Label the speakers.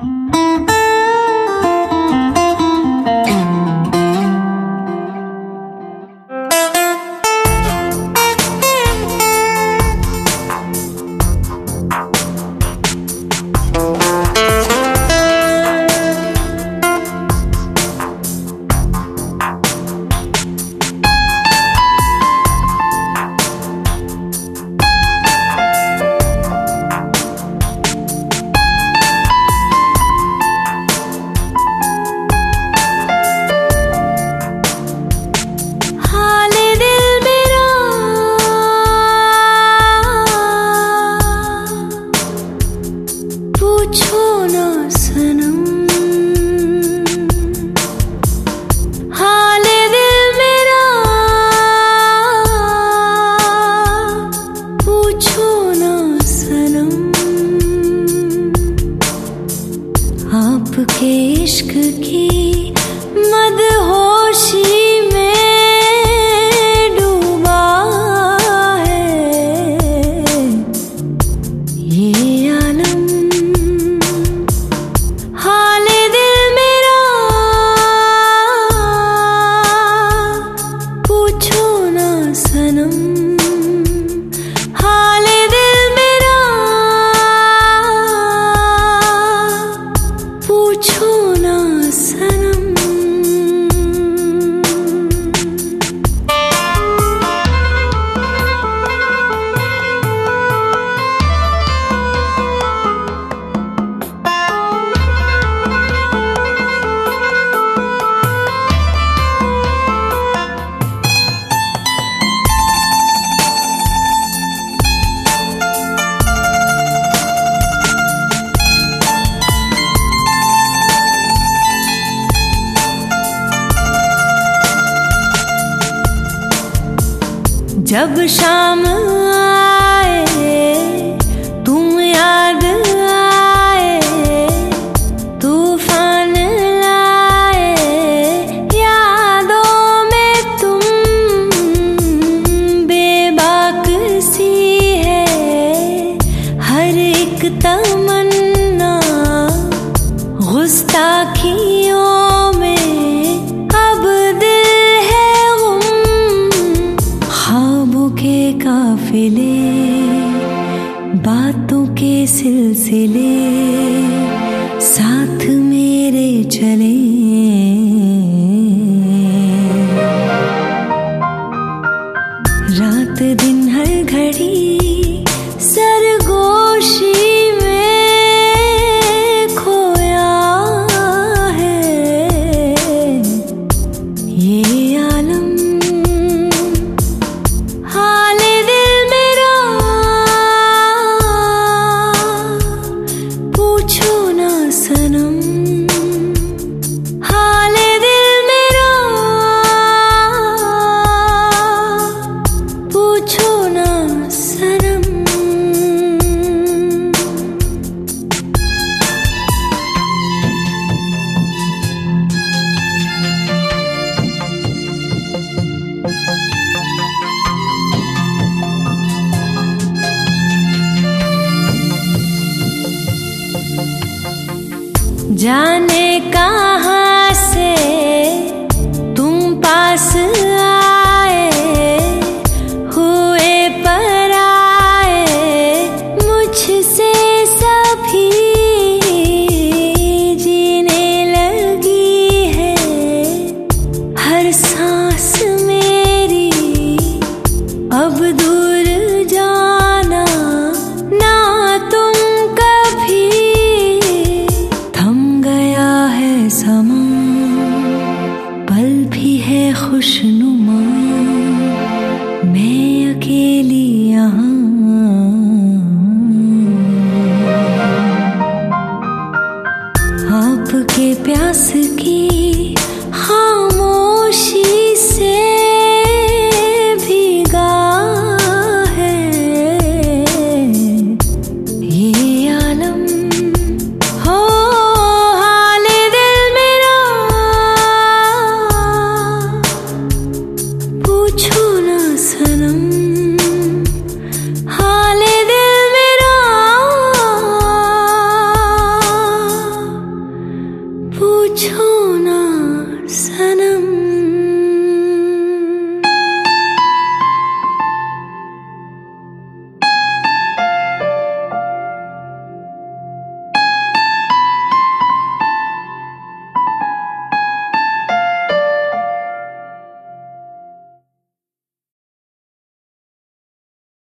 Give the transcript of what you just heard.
Speaker 1: आपके इश्क की मदहोशी में डूबा है ये आलम। हाले दिल मेरा पूछो ना सनम, हाले दिल मेरा पूछो ना सनम। जब शाम आए तुम याद आए, तूफान लाए यादों में तुम, बेबाक सी है हर एक तमन्ना, गुस्ताखियों में अब दिल है गुम, ख्वाबों के काफिले बातों के सिलसिले साथ मेरे चले। रात दिन हर घड़ी सरगोशी में खोया है ये आलम। हाले दिल मेरा पूछो ना सनम, हाले दिल मेरा पूछो ना सनम। जाने कहाँ से तुम पास आए, हुए पराए मुझसे सभी, जीने लगी है हर सांस मेरी, अब दूर जाना ना तुम कभी, थम गया है समा पल भी है खुशनुमा, मैं अकेली यहाँ। आपके प्यास की खामोशी से भीगा है ये आलम। हो हाले दिल मेरा पूछो ना सनम, हाले दिल मेरा छू